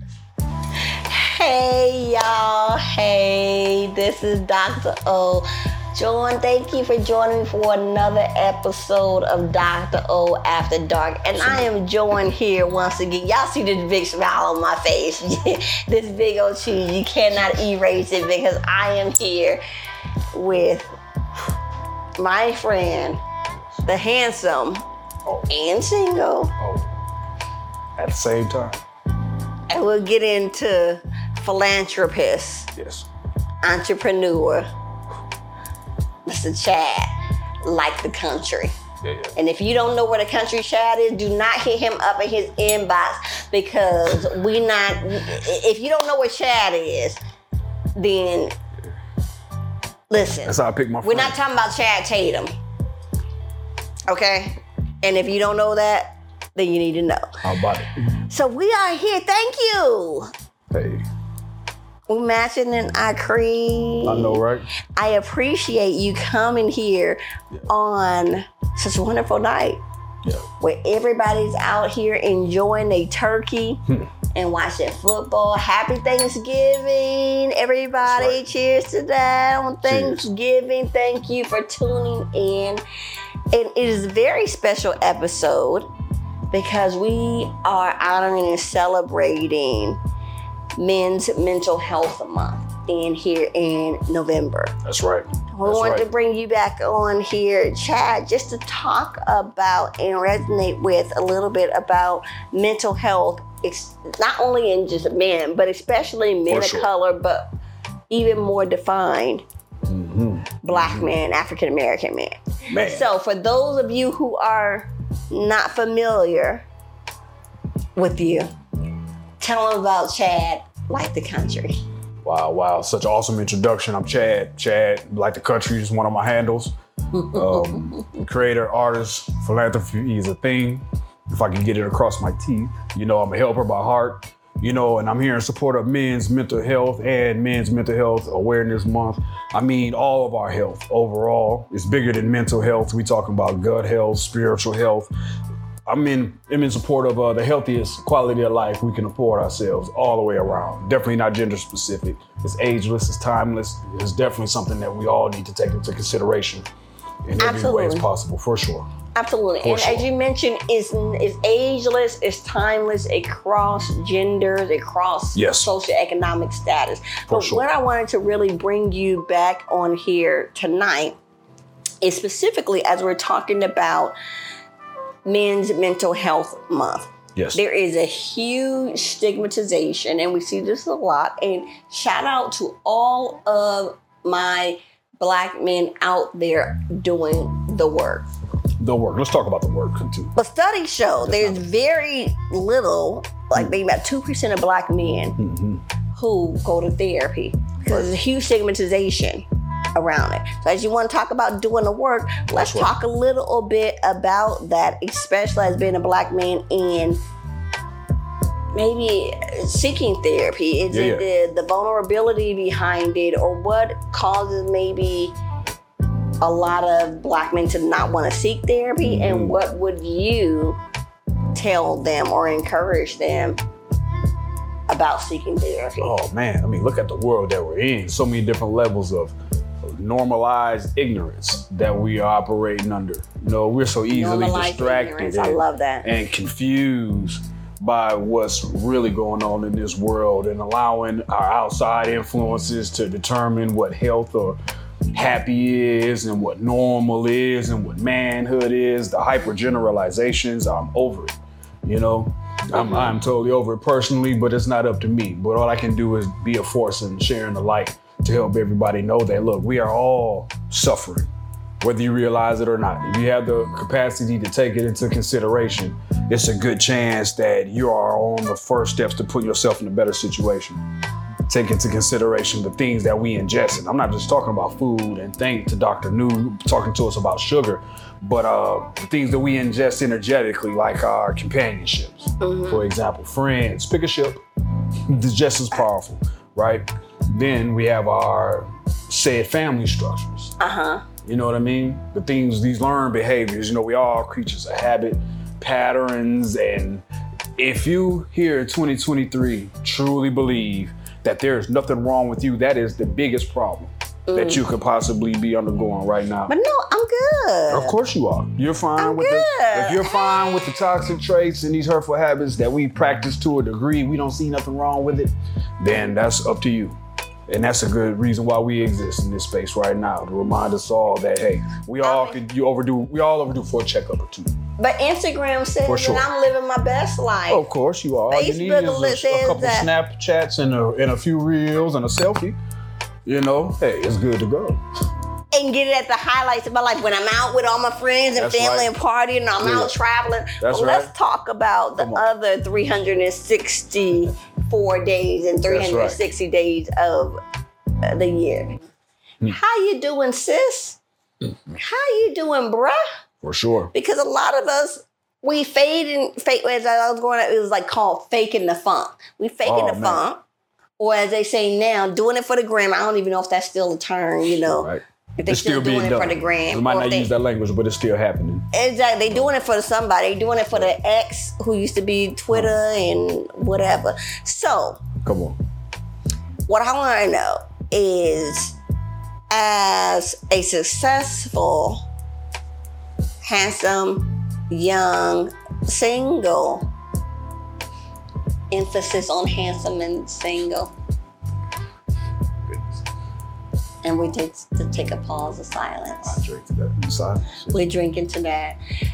Hey y'all, hey, this is Dr. O. Thank you for joining me for another episode of Dr. O After Dark. And I am joined here once again. Y'all see this big smile on my face. This big old cheese. You cannot erase it because I am here with my friend, the handsome and single. At the same time. And we'll get into philanthropist, Yes. entrepreneur, Mr. Chad, like the country. Yeah. And if you don't know where the country Chad is, do not hit him up in his inbox because if you don't know where Chad is, then listen. That's how I pick my We're friend. not talking about Chad Tatum. Okay? And if you don't know that, then you need to know. How about it? So we are here. Thank you. Hey, We're matching in our creed. I know, right? I appreciate you coming here on such a wonderful night Yeah. where everybody's out here enjoying their turkey and watching football. Happy Thanksgiving, everybody. That's right. Cheers to that on Cheers. Thanksgiving. Thank you for tuning in. And it is a very special episode because we are honoring and celebrating Men's Mental Health Month here in November. That's right. We wanted to bring you back on here, Chad, just to talk about and resonate with a little bit about mental health. It's not only in just men, but especially men of color, but even more defined Black men, African American men. Man. So for those of you who are not familiar with you, tell them about Chad, like the country. Wow. Such an awesome introduction. I'm Chad. Chad, like the country, is one of my handles. Creator, artist, philanthropy is a thing. If I can get it across my teeth. You know, I'm a helper by heart. You know, and I'm here in support of men's mental health and Men's Mental Health Awareness Month. I mean, all of our health overall. It's bigger than mental health. We talking about gut health, spiritual health. I'm in support of the healthiest quality of life we can afford ourselves all the way around. Definitely not gender specific. It's ageless, it's timeless. It's definitely something that we all need to take into consideration in every way as possible, for sure. Absolutely. For and sure. as you mentioned, it's ageless, it's timeless, across genders, across socioeconomic status. But what I wanted to really bring you back on here tonight is specifically as we're talking about Men's Mental Health Month. Yes. There is a huge stigmatization, and we see this a lot. And shout out to all of my Black men out there doing the work. The work. Let's talk about the work too. But studies show there's very little, like maybe about 2% of Black men who go to therapy because there's a huge stigmatization around it. So as you want to talk about doing the work, let's talk a little bit about that, especially as being a Black man and maybe seeking therapy. Is it the vulnerability behind it, or what causes maybe a lot of Black men to not want to seek therapy? And what would you tell them or encourage them about seeking therapy? Oh man, I mean, look at the world that we're in. So many different levels of normalized ignorance that we are operating under. You know, we're so easily distracted I love that. and confused by what's really going on in this world, and allowing our outside influences to determine what health or happy is and what normal is and what manhood is. The hyper generalizations, I'm over it. You know, I'm totally over it personally, but it's not up to me. But all I can do is be a force and sharing the light to help everybody know that, look, we are all suffering, whether you realize it or not. If you have the capacity to take it into consideration, it's a good chance that you are on the first steps to put yourself in a better situation. Take into consideration the things that we ingest. And I'm not just talking about food, and thank to Dr. New talking to us about sugar, but the things that we ingest energetically, like our companionships. For example, friends, pick a ship. It's just as powerful, right? Then we have our said family structures. You know what I mean? The things, these learned behaviors, you know, we all are creatures of habit, patterns, and if you here in 2023 truly believe that there's nothing wrong with you, that is the biggest problem that you could possibly be undergoing right now. But no, I'm good. Of course you are. You're fine I'm with good. if you're fine with the toxic traits and these hurtful habits that we practice to a degree, we don't see nothing wrong with it, then that's up to you. And that's a good reason why we exist in this space right now, to remind us all that, hey, we all overdue for a checkup or two. But Instagram says For sure. that I'm living my best life. Of course you are. All you need Facebook is a says couple that. Snapchats and a few reels and a selfie. You know, hey, it's good to go. And get it at the highlights of my life when I'm out with all my friends and That's family right. and partying and I'm out traveling. That's But right. let's talk about the Come on. other 364 days and 360 days of the year. How you doing, sis? How you doing, bruh? For sure. Because a lot of us, we as I was growing up, it was like called faking the funk. We faking the man. funk. Or as they say now, doing it for the gram. I don't even know if that's still a term, you know. Right. If they It's still doing it for the gram. We might or not if they- use that language, but it's still happening. Exactly. They doing it for somebody. They doing it for the ex who used to be Twitter and whatever. So, Come on. what I want to know is, as a successful, handsome, young, single, emphasis on handsome and single. And we take a pause of silence. I drink to that inside. We're drinking to that.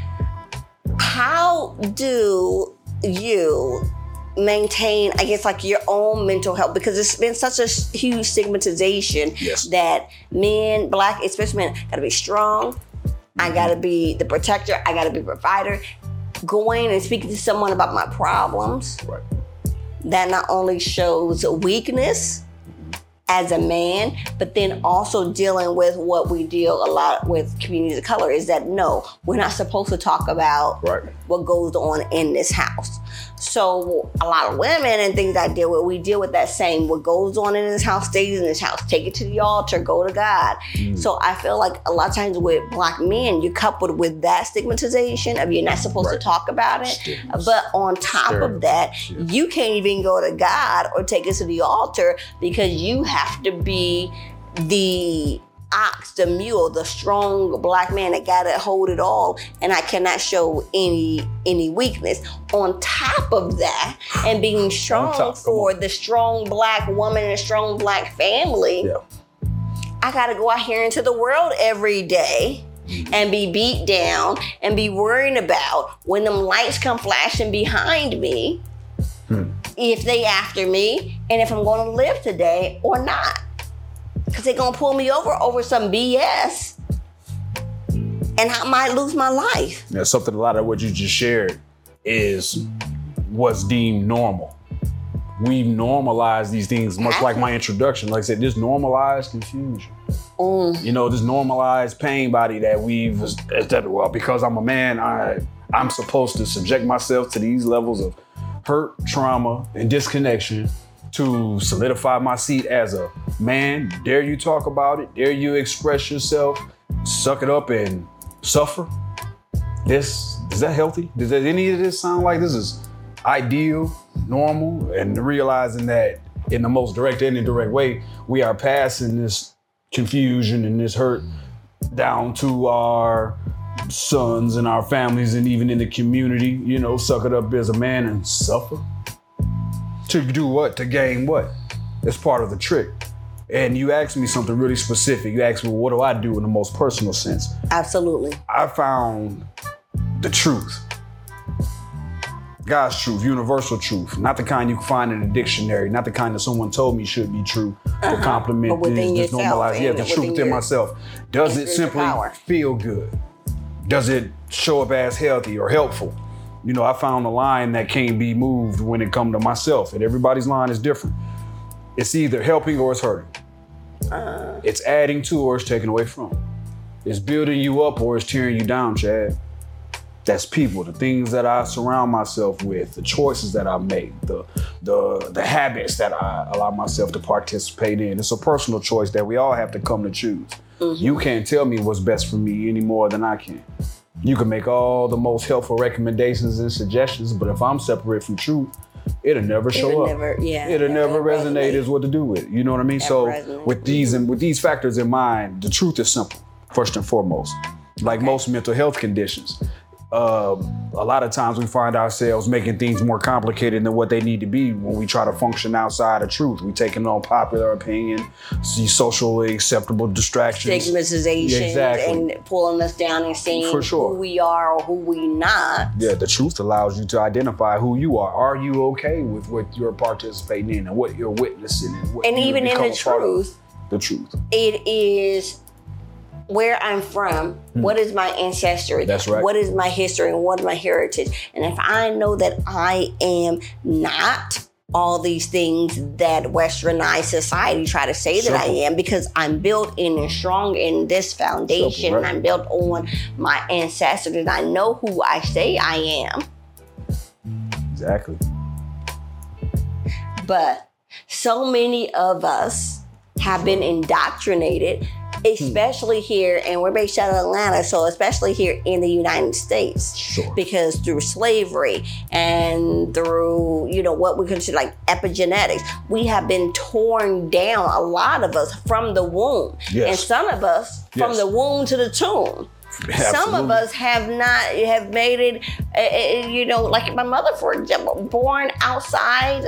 How do you maintain, I guess, like your own mental health? Because it's been such a huge stigmatization that men, black, especially men, gotta be strong. I gotta be the protector. I gotta be the provider. Going and speaking to someone about my problems. Right. That not only shows weakness as a man, but then also dealing with what we deal a lot with communities of color is that no, we're not supposed to talk about what goes on in this house. So a lot of women and things I deal with, we deal with that same, what goes on in this house stays in this house. Take it to the altar, go to God. So I feel like a lot of times with black men, you're coupled with that stigmatization of you're not supposed to talk about it. But on top of that, you can't even go to God or take it to the altar because you have to be the ox, the mule, the strong black man that gotta hold it all, and I cannot show any weakness. On top of that, and being strong for the strong black woman and a strong black family, I gotta go out here into the world every day and be beat down and be worrying about when them lights come flashing behind me, if they after me, and if I'm gonna live today or not. Because they're gonna pull me over some BS and I might lose my life. Yeah, something a lot of what you just shared is what's deemed normal. We normalize these things, much like my introduction. Like I said, this normalized confusion. You know, this normalized pain body that we've, well, because I'm a man, I'm supposed to subject myself to these levels of hurt, trauma, and disconnection to solidify my seat as a man. Dare you talk about it? Dare you express yourself? Suck it up and suffer? Is that healthy? Does any of this sound like this is ideal, normal? And realizing that in the most direct and indirect way, we are passing this confusion and this hurt down to our sons and our families and even in the community. You know, suck it up as a man and suffer. To do what? To gain what? It's part of the trick. And you asked me something really specific. You asked me, what do I do in the most personal sense? Absolutely. I found the truth. God's truth, universal truth. Not the kind you can find in a dictionary, not the kind that someone told me should be true to compliment this normalized. Yeah, the truth within myself. Does it simply feel good? Does it show up as healthy or helpful? You know, I found a line that can't be moved when it comes to myself, and everybody's line is different. It's either helping or it's hurting. It's adding to or it's taking away from. It's building you up or it's tearing you down, Chad. That's people, the things that I surround myself with, the choices that I make, the habits that I allow myself to participate in. It's a personal choice that we all have to come to choose. You can't tell me what's best for me any more than I can. You can make all the most helpful recommendations and suggestions, but if I'm separate from truth, it'll never show up. It'll never resonate as what to do with. You know what I mean? So with these factors in mind, the truth is simple, first and foremost. Like most mental health conditions, a lot of times we find ourselves making things more complicated than what they need to be when we try to function outside of truth. We taking on popular opinion, see socially acceptable distractions. Stigmatization and pulling us down and saying who we are or who we not. Yeah, the truth allows you to identify who you are. Are you okay with what you're participating in and what you're witnessing and what even in the truth, it is where I'm from, what is my ancestry, that's right. What is my history and what is my heritage. And if I know that I am not all these things that westernized society try to say that I am, because I'm built in and strong in this foundation, and I'm built on my ancestors, and I know who I say I am. Exactly. But so many of us have been indoctrinated, especially here, and we're based out of Atlanta, so especially here in the United States, because through slavery and through, what we consider like epigenetics, we have been torn down, a lot of us, from the womb. And some of us from the womb to the tomb. Absolutely. Some of us have made it, like my mother, for example, born outside,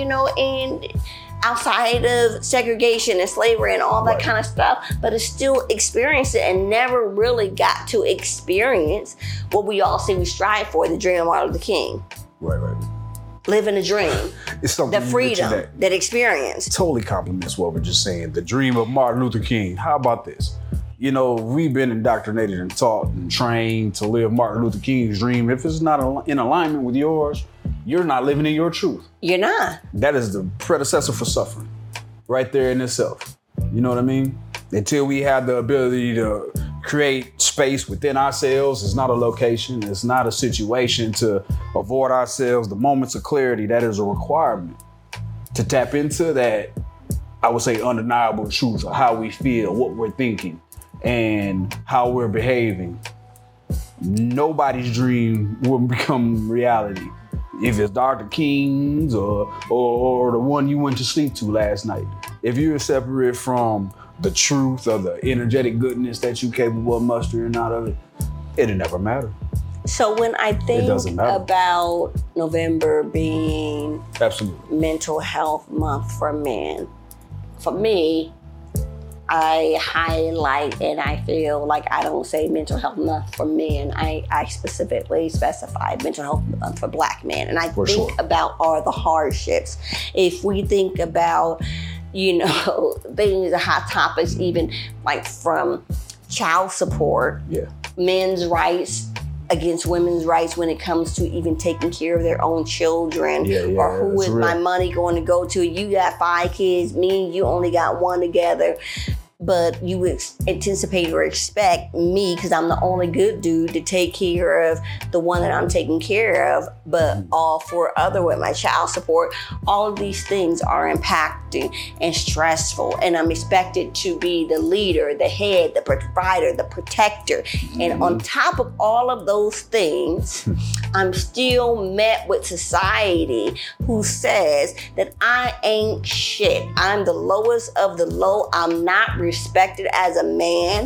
outside of segregation and slavery and all that kind of stuff, but has still experienced it and never really got to experience what we all say we strive for, the dream of Martin Luther King. Right. Living a dream. It's something the freedom, that experience. Totally complements what we're just saying. The dream of Martin Luther King. How about this? We've been indoctrinated and taught and trained to live Martin Luther King's dream. If it's not in alignment with yours, you're not living in your truth. You're not. That is the predecessor for suffering, right there in itself. You know what I mean? Until we have the ability to create space within ourselves, it's not a location, it's not a situation to avoid ourselves. The moments of clarity, that is a requirement to tap into that, I would say, undeniable truth of how we feel, what we're thinking, and how we're behaving. Nobody's dream will become reality. If it's Dr. King's or the one you went to sleep to last night. If you're separate from the truth or the energetic goodness that you're capable of mustering out of it, it'll never matter. So when I think about November being Mental Health Month for men, for me, I highlight and I feel like I don't say mental health month for men. I specifically specify mental health month for Black men. And I think about all the hardships. If we think about, things, hot topics, even like from child support, men's rights against women's rights when it comes to even taking care of their own children, or who is my money going to go to? You got 5 kids, me and you only got 1 together. But you anticipate or expect me, because I'm the only good dude, to take care of the one that I'm taking care of, but all 4 other with my child support. All of these things are impacting and stressful, and I'm expected to be the leader, the head, the provider, the protector. And on top of all of those things, I'm still met with society who says that I ain't shit. I'm the lowest of the low. I'm not respected as a man.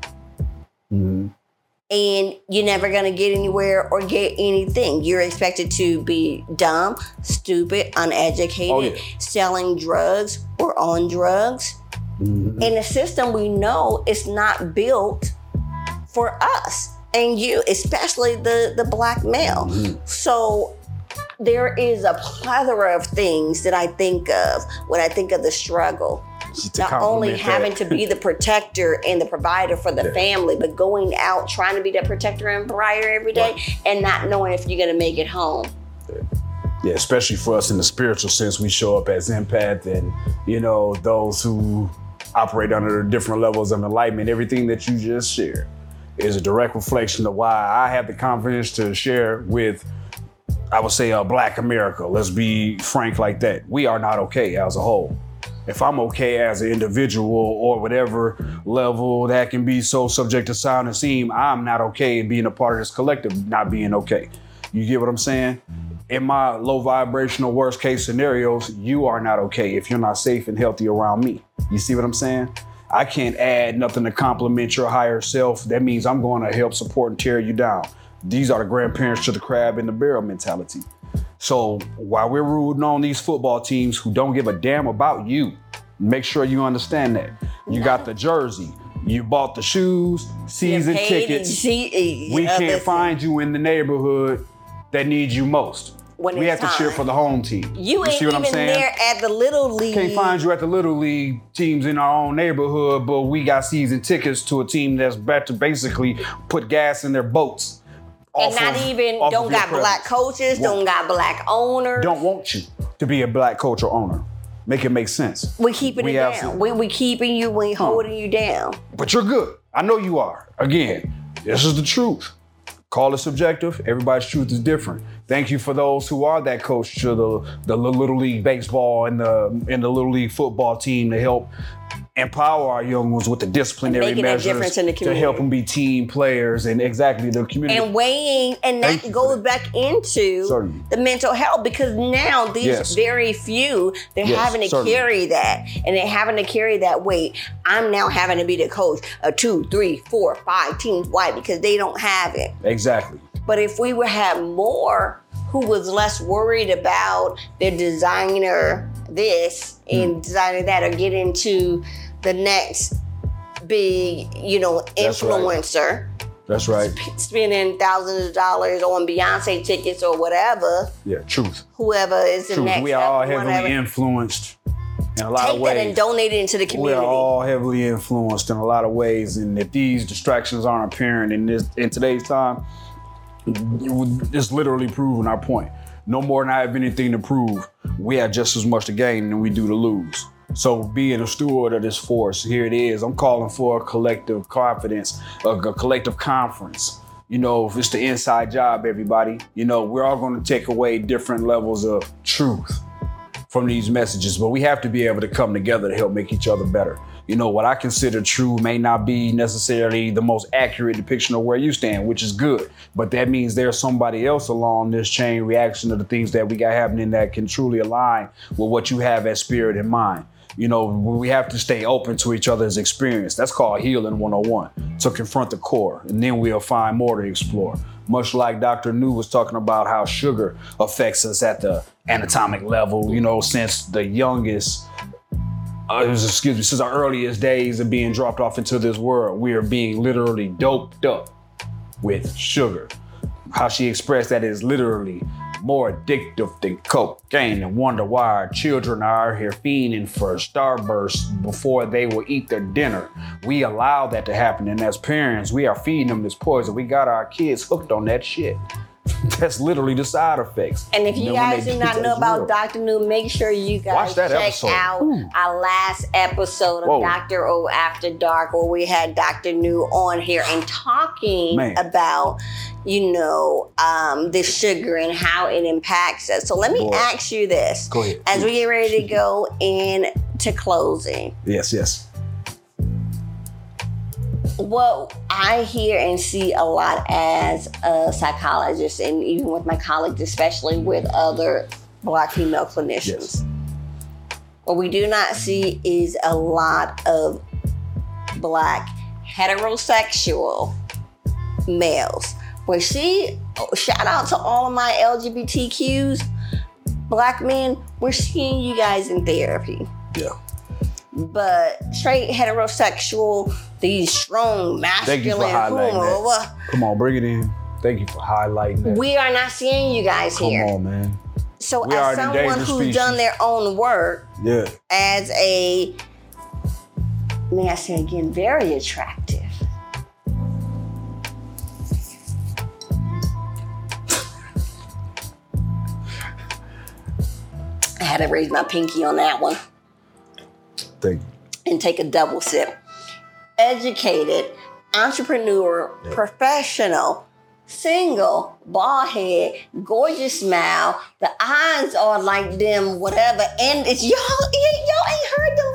And you're never gonna get anywhere or get anything. You're expected to be dumb, stupid, uneducated, selling drugs or on drugs. In a system we know is not built for us and you, especially the Black male. So there is a plethora of things that I think of when I think of the struggle. Not only having to be the protector and the provider for the family, but going out trying to be that protector and provider every day and not knowing if you're going to make it home. Yeah, especially for us in the spiritual sense, we show up as empath and, those who operate under different levels of enlightenment. Everything that you just shared is a direct reflection of why I have the confidence to share with, I would say, Black America. Let's be frank like that. We are not okay as a whole. if I'm okay as an individual or whatever level that can be so subject to sound and seem, I'm not okay being a part of this collective not being okay. You get what I'm saying? In my low vibrational worst case scenarios, you are not okay if you're not safe and healthy around me. You see what I'm saying? I can't add nothing to complement your higher self. That means I'm going to help support and tear you down. These are the grandparents to the crab in the barrel mentality. So while we're rooting on these football teams who don't give a damn about you, make sure you understand that. You got the jersey, you bought the shoes, season tickets. We can't find you in the neighborhood that needs you most. We have to cheer for the home team. You ain't even there at the Little League. Can't find you at the Little League teams in our own neighborhood, but we got season tickets to a team that's about to basically put gas in their boats. And don't got black coaches, don't got black owners. Don't want you to be a black coach or owner. Make it make sense. We're keeping it down. We keeping you, we holding you down. But you're good. I know you are. Again, this is the truth. Call it subjective. Everybody's truth is different. Thank you for those who are that coach to the Little League baseball and the Little League football team to help empower our young ones with the disciplinary measures to help them be team players and exactly the community. And that goes back into the mental health, because now these very few, they're having to carry that, and they're having to carry that weight. I'm now having to be the coach of 2, 3, 4, 5 teams. Why? Because they don't have it. Exactly. But if we would have more who was less worried about their designer this and designer that, or get into the next big, influencer. That's right. Spending thousands of dollars on Beyonce tickets or whatever. Yeah, truth. Whoever is the next. We are all heavily influenced in a lot of ways. Take that and donate it into the community. We are all heavily influenced in a lot of ways, and if these distractions aren't apparent in today's time, it's literally proving our point. No more than I have anything to prove. We have just as much to gain than we do to lose. So being a steward of this force, here it is. I'm calling for a collective confidence, a collective conference. If it's the inside job, everybody, we're all going to take away different levels of truth from these messages, but we have to be able to come together to help make each other better. What I consider true may not be necessarily the most accurate depiction of where you stand, which is good. But that means there's somebody else along this chain reaction to the things that we got happening that can truly align with what you have as spirit and mind. We have to stay open to each other's experience. That's called Healing 101, to confront the core, and then we'll find more to explore. Much like Dr. New was talking about how sugar affects us at the anatomic level, since the youngest, since our earliest days of being dropped off into this world, we are being literally doped up with sugar. How she expressed that is literally more addictive than cocaine, and wonder why our children are out here fiending for Starburst before they will eat their dinner. We allow that to happen, and as parents, we are feeding them this poison. We got our kids hooked on that shit. That's literally the side effects. And if you guys do not know about Dr. New, make sure you guys check out our last episode of Dr. O After Dark, where we had Dr. New on here and talking about, the sugar and how it impacts us. So let me ask you this. Go ahead. As we get ready to go into closing. Yes. What I hear and see a lot as a psychologist, and even with my colleagues, especially with other Black female clinicians, what we do not see is a lot of Black heterosexual males. Shout out to all of my LGBTQs, Black men, we're seeing you guys in therapy. Yeah. But straight heterosexual, these strong, masculine. Thank you for highlighting that. Come on, bring it in. Thank you for highlighting that. We are not seeing you guys here. Come on, man. So as someone who's done their own work, as a, may I say again, very attractive. I had to raise my pinky on that one. Thank you. And take a double sip. Educated, entrepreneur, professional, single, bald head, gorgeous smile. The eyes are like them, whatever. And it's y'all ain't heard the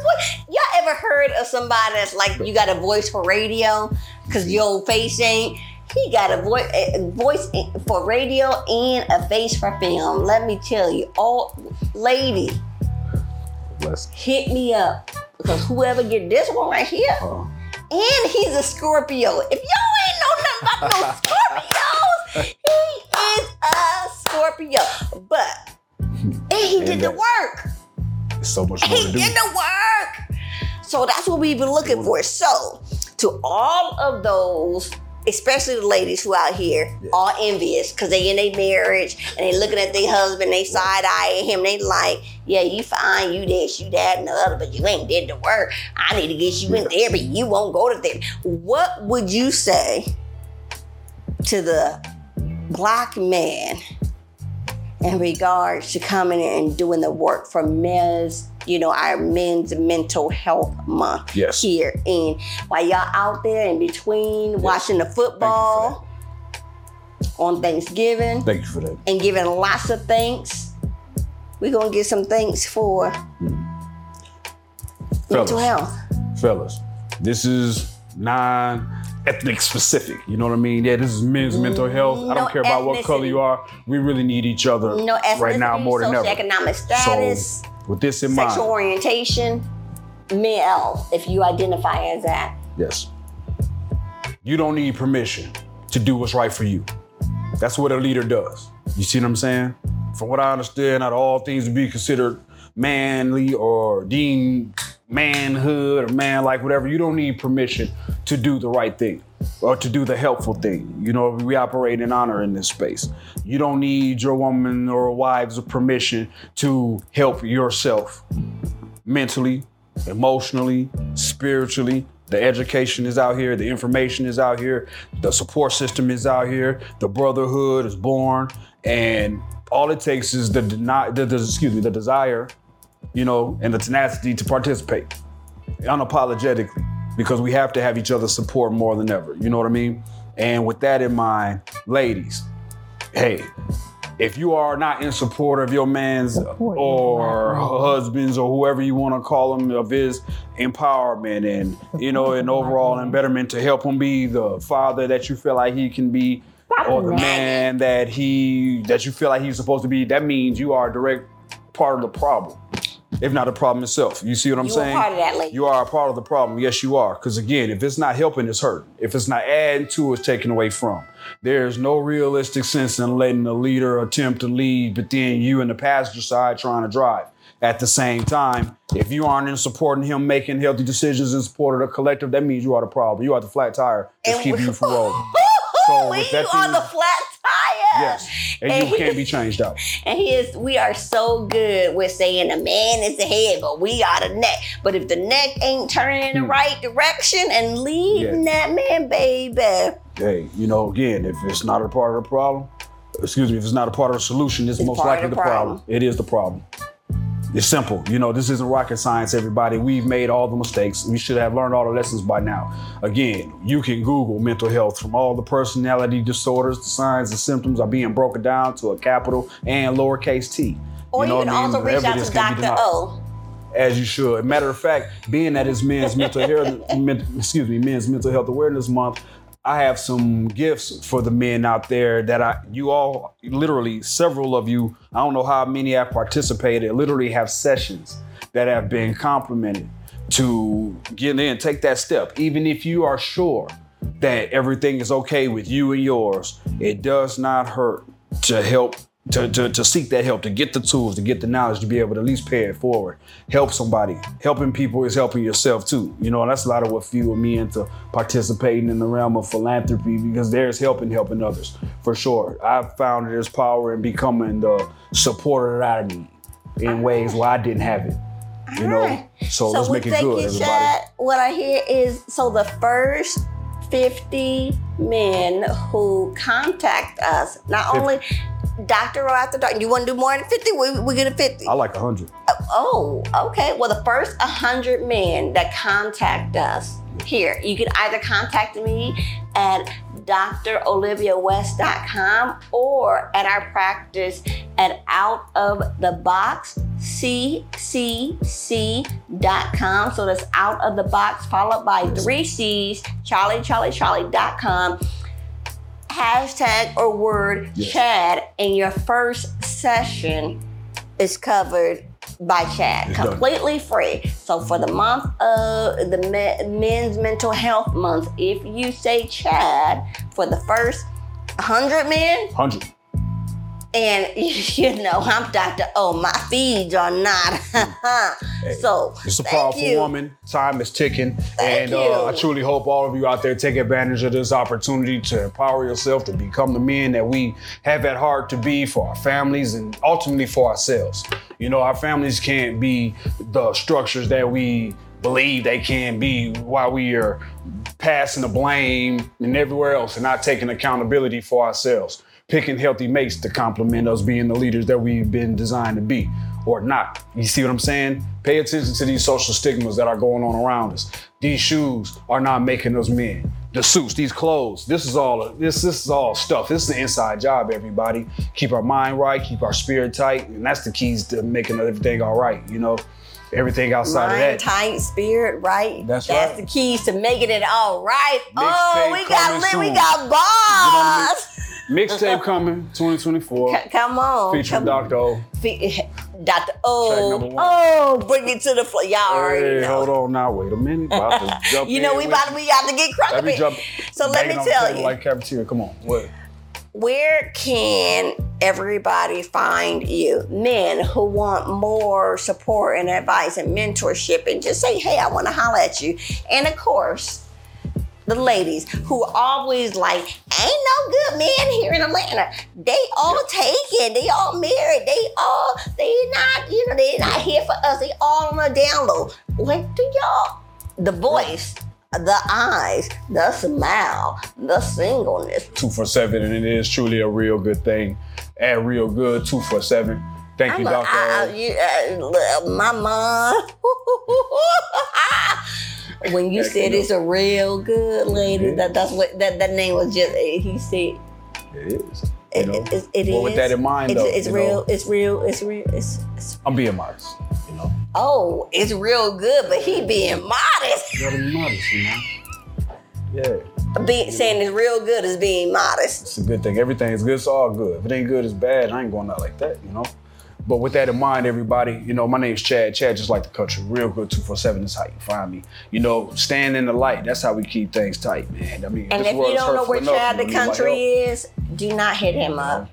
ever heard of somebody that's like, you got a voice for radio because your face ain't? He got a voice for radio and a face for film. Let me tell you, lady, hit me up because whoever get this one right here, and he's a Scorpio. If y'all ain't know nothing about no Scorpios, he is a Scorpio. But he did the work. So much more to do. He did the work. So that's what we've been looking for. So to all of those, especially the ladies who out here are envious because they in their marriage and they looking at their husband, they side-eyeing him, they like, yeah, you fine, you this, you that, and the other, but you ain't did the work. I need to get you in therapy. You won't go to therapy. What would you say to the Black man in regards to coming in and doing the work for men's, our men's mental health month here? And while y'all out there in between watching the football on Thanksgiving, thank you for that, and giving lots of thanks, we're gonna get some thanks for mental health. Fellas, this is non-ethnic specific. You know what I mean? Yeah, this is men's mental health. I don't care about what color you are. We really need each other right now more than ever. Socioeconomic status. So, with this in mind, sexual orientation, male, if you identify as that. Yes. You don't need permission to do what's right for you. That's what a leader does. You see what I'm saying? From what I understand, not all things to be considered manly or deemed manhood or man-like, whatever. You don't need permission to do the right thing or to do the helpful thing. We operate in honor in this space. You don't need your woman or wives' permission to help yourself mentally, emotionally, spiritually. The education is out here. The information is out here. The support system is out here. The brotherhood is born. And all it takes is the desire, and the tenacity to participate unapologetically, because we have to have each other's support more than ever. You know what I mean? And with that in mind, ladies, hey, if you are not in support of your man's or husband's or whoever you want to call him, of his empowerment and, an overall betterment to help him be the father that you feel like he can be, or the man that you feel like he's supposed to be, that means you are a direct part of the problem, if not the problem itself. You see what I'm saying? You are part of that, lady. You are a part of the problem. Yes, you are. Because again, if it's not helping, it's hurting. If it's not adding to, it's taken away from. There's no realistic sense in letting the leader attempt to lead, but then you in the passenger side trying to drive. At the same time, if you aren't in supporting him making healthy decisions in support of the collective, that means you are the problem. You are the flat tire that's keeping you from rolling. So with that you are the flat tire. Yes, and you can't be changed out. And we are so good with saying the man is the head, but we are the neck. But if the neck ain't turning in the right direction and leading that man, baby. Hey, again, if it's not a part of the problem, if it's not a part of the solution, it's most likely the problem. It is the problem. It's simple. This isn't rocket science, everybody. We've made all the mistakes. We should have learned all the lessons by now. Again, you can Google mental health. From all the personality disorders, the signs and symptoms are being broken down to a capital and lowercase t. Or you can also reach out to Dr. O. As you should. Matter of fact, being that it's Men's Mental Health Awareness Month, I have some gifts for the men out there that you all, literally several of you, I don't know how many have participated, literally have sessions that have been complimented to get in, take that step. Even if you are sure that everything is okay with you and yours, it does not hurt to help, to seek that help, to get the tools, to get the knowledge, to be able to at least pay it forward. Help somebody. Helping people is helping yourself too. And that's a lot of what fueled me into participating in the realm of philanthropy, because there's helping others, for sure. I've found there's power in becoming the supporter that I need in ways where I didn't have it. So let's make it good, everybody. What I hear is, the first 50 men who contact us, not 50. Only Dr. O After Dark. You want to do more than 50? We get a 50. I like 100. Oh, okay. Well, the first 100 men that contact us here, you can either contact me at droliviawest.com or at our practice at outofthebox outoftheboxccc.com. So that's out of the box followed by 3 C's, charlie.com. Hashtag or word Chad, and your first session is covered by Chad, It's completely free. So for the month of the Men's Mental Health Month, if you say Chad for the first 100 men, 100. and you know I'm Dr. O, my feeds are not. So It's a thank powerful you. woman. Time is ticking. Thank you. I truly hope all of you out there take advantage of this opportunity to empower yourself to become the men that we have at heart to be for our families and ultimately for ourselves. You know, our families can't be the structures that we believe they can be while we are passing the blame and everywhere else and not taking accountability for ourselves. Picking healthy mates to complement us being the leaders that we've been designed to be, or not. You see what I'm saying? Pay attention to these social stigmas that are going on around us. These shoes are not making us men. The suits, these clothes, this is all stuff. This is the inside job, everybody. Keep our mind right, keep our spirit tight, and that's the keys to making everything all right, you know? Everything outside of that. Mind tight, spirit right. That's That's right. the keys to making it all right. Mixtape We got coming lit. We soon. got bars. Mixtape coming 2024. Come on. Featuring Dr. O. Dr. Track O. number 1. Oh, bring it to the floor. Y'all already Hey, know. hold on now. Wait a minute. About to jump You know, in we with got to get Let me crunk. jump. So let me banging on the tell table you. Like cafeteria. Come on. What? Where can everybody find you? Men who want more support and advice and mentorship, and just say, hey, I want to holler at you. And of course, the ladies who are always like, ain't no good men here in Atlanta. They all taken, they all married, they not here for us. They all on the down low. What do y'all? The voice, the eyes, the smile, the singleness. 247, and it is truly a real good thing. And real good 247. Thank you, Dr. O. My mom. When you said it's a real good lady, that's what that name was just. He said It is. it But with that in mind, though, it's you real. know, It's real. It's I'm being modest, you know. oh, it's real good, but he being modest. You gotta be modest, you know. Yeah. Saying it's real good is being modest. It's a good thing. Everything is good, it's all good. If it ain't good, it's bad. I ain't going out like that, you know. But with that in mind, everybody, you know, my name's Chad. Chad just like the country. Real good 247 is how you find me. You know, stand in the light. That's how we keep things tight, man. I mean, And this if world you is don't know hurtful where enough, Chad the you need my country help. is, do not hit him up.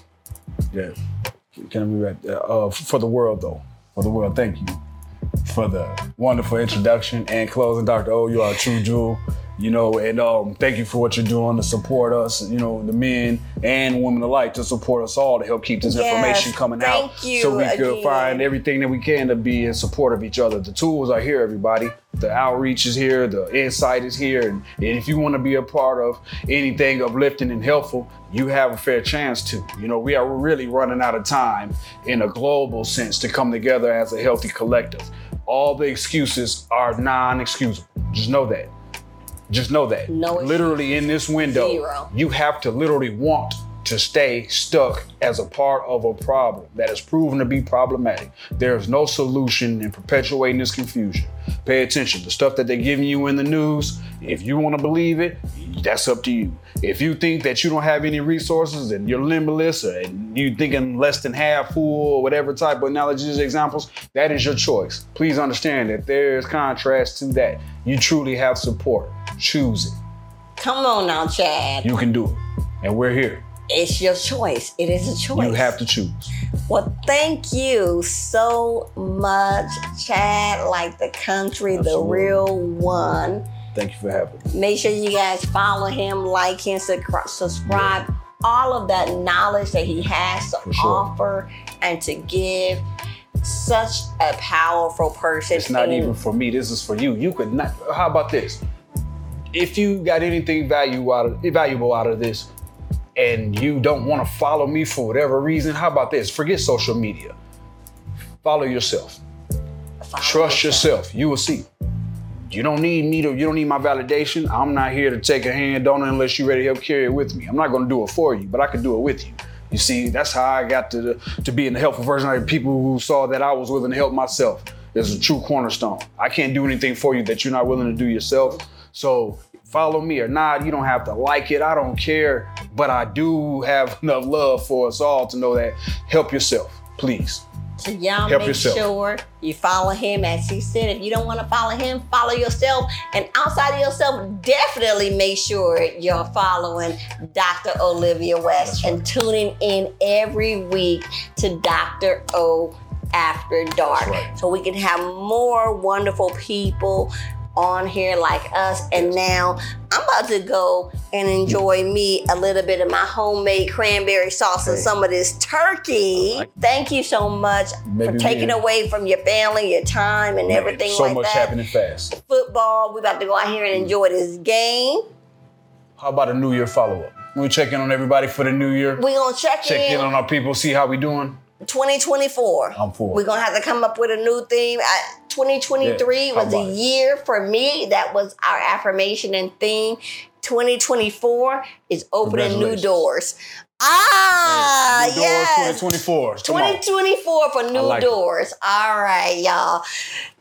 Yeah. Can I be right there? For the world, though. For the world, thank you for the wonderful introduction and closing. Dr. O, you are a true jewel. You know, and thank you for what you're doing to support us, you know, the men and women alike, to support us all to help keep this information coming out. Thank you so we could again. find everything that we can to be in support of each other. The tools are here, everybody. The outreach is here, the insight is here. And if you want to be a part of anything uplifting and helpful, you have a fair chance to. You know, we are really running out of time in a global sense to come together as a healthy collective. All the excuses are non-excusable. Just know that. Just know that. No literally in this window, Zero. you have to literally want to stay stuck as a part of a problem that is proven to be problematic. There is no solution in perpetuating this confusion. Pay attention. The stuff that they're giving you in the news, if you want to believe it, that's up to you. If you think that you don't have any resources and you're limitless, and you thinking less than half full or whatever type of analogies, examples, that is your choice. Please understand that there is contrast to that. You truly have support. Choose it. Come on now, Chad. You can do it. And we're here. It's your choice. It is a choice. You have to choose. Well, thank you so much, Chad, like the country, Absolutely. the real one. Thank you for having me. Make sure you guys follow him, like him, subscribe. All of that knowledge that he has to For sure. offer and to give. Such a powerful person. It's not And even for me. This is for you. You could not. How about this? If you got anything valuable out of this, and you don't want to follow me for whatever reason, how about this? Forget social media. Follow yourself. Trust yourself. You will see. You don't need me to. You don't need my validation. I'm not here to take a hand on it unless you're ready to help carry it with me. I'm not going to do it for you, but I can do it with you. You see, that's how I got to be in the helpful version of people who saw that I was willing to help myself. It's a true cornerstone. I can't do anything for you that you're not willing to do yourself. So follow me or not, you don't have to like it. I don't care. But I do have enough love for us all to know that help yourself, please. So y'all Help make yourself. sure you follow him. As he said, if you don't want to follow him, follow yourself. And outside of yourself, definitely make sure you're following Dr. Olivia West and tuning in every week to Dr. O After Dark. Right. So we can have more wonderful people on here like us. And now I'm about to go and enjoy me a little bit of my homemade cranberry sauce and some of this turkey. Thank you so much for taking away from your family, your time, and everything so like much that. happening fast. Football, we about to go out here and enjoy this game. How about a New Year follow-up? We check in on everybody for the New Year. We're going to check in on our people, see how we doing. 2024. I'm for it. We're going to have to come up with a new theme. 2023 was a year for me. That was our affirmation and theme. 2024 is opening new doors. New doors, Yes. 2024. 2024 for new doors. All right, y'all.